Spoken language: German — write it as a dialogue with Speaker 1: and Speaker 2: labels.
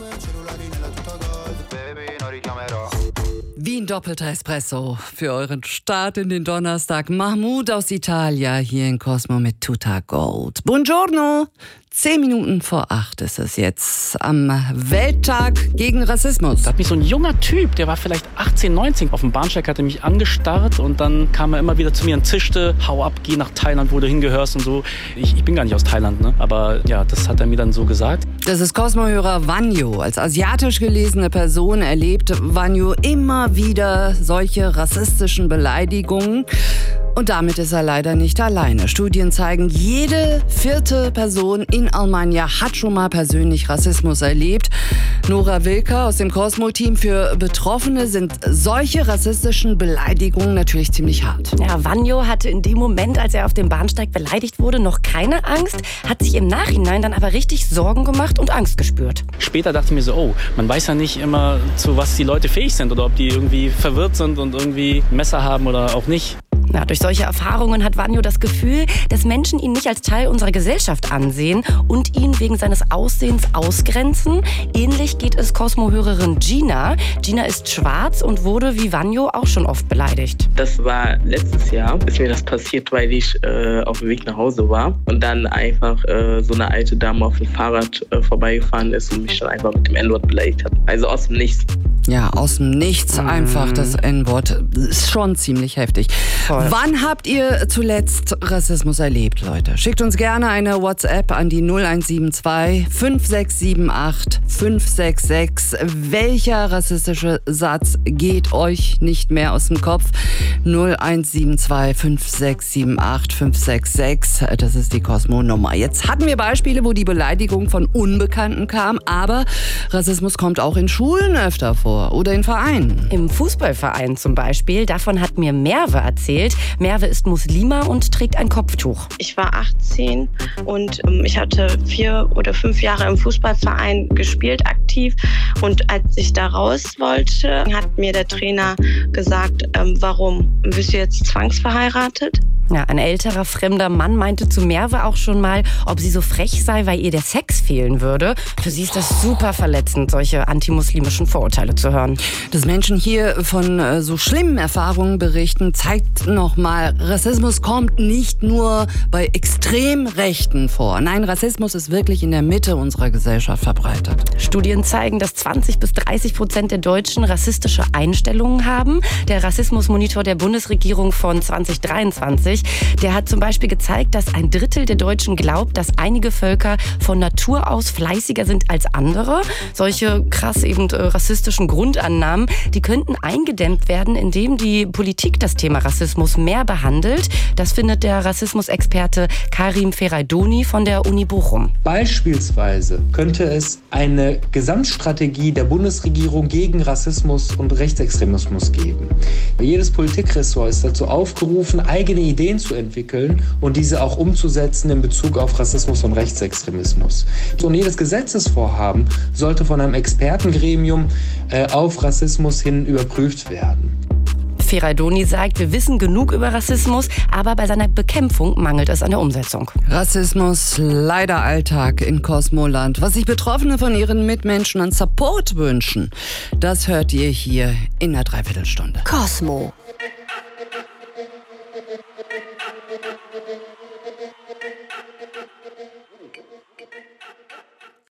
Speaker 1: Wie ein doppelter Espresso für euren Start in den Donnerstag. Mahmoud aus Italia hier in Cosmo mit Tuta Gold. Buongiorno! 10 Minuten vor 8 ist es jetzt am Welttag gegen Rassismus.
Speaker 2: Da hat mich so ein junger Typ, der war vielleicht 18, 19, auf dem Bahnsteig, hatte mich angestarrt und dann kam er immer wieder zu mir und zischte, hau ab, geh nach Thailand, wo du hingehörst und so. Ich bin gar nicht aus Thailand, ne? Aber ja, das hat er mir dann so gesagt.
Speaker 1: Das ist Cosmo-Hörer Vanyo. Als asiatisch gelesene Person erlebt Vanyo immer wieder solche rassistischen Beleidigungen. Und damit ist er leider nicht alleine. Studien zeigen, jede 4. Person in Almania hat schon mal persönlich Rassismus erlebt. Nora Wilker aus dem Cosmo-Team: Für Betroffene sind solche rassistischen Beleidigungen natürlich ziemlich hart.
Speaker 3: Ja, Vanyo hatte in dem Moment, als er auf dem Bahnsteig beleidigt wurde, noch keine Angst, hat sich im Nachhinein dann aber richtig Sorgen gemacht und Angst gespürt.
Speaker 2: Später dachte ich mir so, oh, man weiß ja nicht immer, zu was die Leute fähig sind oder ob die irgendwie verwirrt sind und irgendwie ein Messer haben oder auch nicht.
Speaker 3: Ja, durch solche Erfahrungen hat Vanyo das Gefühl, dass Menschen ihn nicht als Teil unserer Gesellschaft ansehen und ihn wegen seines Aussehens ausgrenzen. Ähnlich geht es Cosmo-Hörerin Gina. Gina ist schwarz und wurde wie Vanyo auch schon oft beleidigt.
Speaker 4: Das war letztes Jahr, ist mir das passiert, weil ich auf dem Weg nach Hause war und dann einfach so eine alte Dame auf dem Fahrrad vorbeigefahren ist und mich dann einfach mit dem N-Wort beleidigt hat. Also aus dem Nichts.
Speaker 1: Ja, aus dem Nichts einfach das N-Wort. Ist schon ziemlich heftig.
Speaker 3: Voll.
Speaker 1: Wann habt ihr zuletzt Rassismus erlebt, Leute? Schickt uns gerne eine WhatsApp an die 0172 5678 566. Welcher rassistische Satz geht euch nicht mehr aus dem Kopf? 0172 5678 566. Das ist die Cosmo-Nummer. Jetzt hatten wir Beispiele, wo die Beleidigung von Unbekannten kam, aber Rassismus kommt auch in Schulen öfter vor oder in Vereinen.
Speaker 3: Im Fußballverein zum Beispiel. Davon hat mir Merve erzählt. Merve ist Muslima und trägt ein Kopftuch.
Speaker 5: Ich war 18 und ich hatte 4 oder 5 Jahre im Fußballverein gespielt, aktiv. Und als ich da raus wollte, hat mir der Trainer gesagt, warum? Bist du jetzt zwangsverheiratet?
Speaker 3: Ja, ein älterer, fremder Mann meinte zu Merve auch schon mal, ob sie so frech sei, weil ihr der Sex fehlen würde. Für sie ist das super verletzend, solche antimuslimischen Vorurteile zu hören.
Speaker 1: Dass Menschen hier von so schlimmen Erfahrungen berichten, zeigt nochmal, Rassismus kommt nicht nur bei Extremrechten vor. Nein, Rassismus ist wirklich in der Mitte unserer Gesellschaft verbreitet.
Speaker 3: Studien zeigen, dass 20-30% der Deutschen rassistische Einstellungen haben. Der Rassismusmonitor der Bundesregierung von 2023, der hat zum Beispiel gezeigt, dass 1/3 der Deutschen glaubt, dass einige Völker von Natur aus fleißiger sind als andere. Solche krass eben rassistischen Grundannahmen, die könnten eingedämmt werden, indem die Politik das Thema Rassismus mehr behandelt. Das findet der Rassismusexperte Karim Ferraidoni von der Uni Bochum.
Speaker 6: Beispielsweise könnte es eine Gesamtstrategie der Bundesregierung gegen Rassismus und Rechtsextremismus geben. Jedes Politikressort ist dazu aufgerufen, eigene Ideen zu entwickeln und diese auch umzusetzen in Bezug auf Rassismus und Rechtsextremismus. Und jedes Gesetzesvorhaben sollte von einem Expertengremium auf Rassismus hin überprüft werden.
Speaker 3: Ferraidoni sagt, wir wissen genug über Rassismus, aber bei seiner Bekämpfung mangelt es an der Umsetzung.
Speaker 1: Rassismus, leider Alltag in Cosmoland. Was sich Betroffene von ihren Mitmenschen an Support wünschen, das hört ihr hier in einer Dreiviertelstunde.
Speaker 7: Cosmo.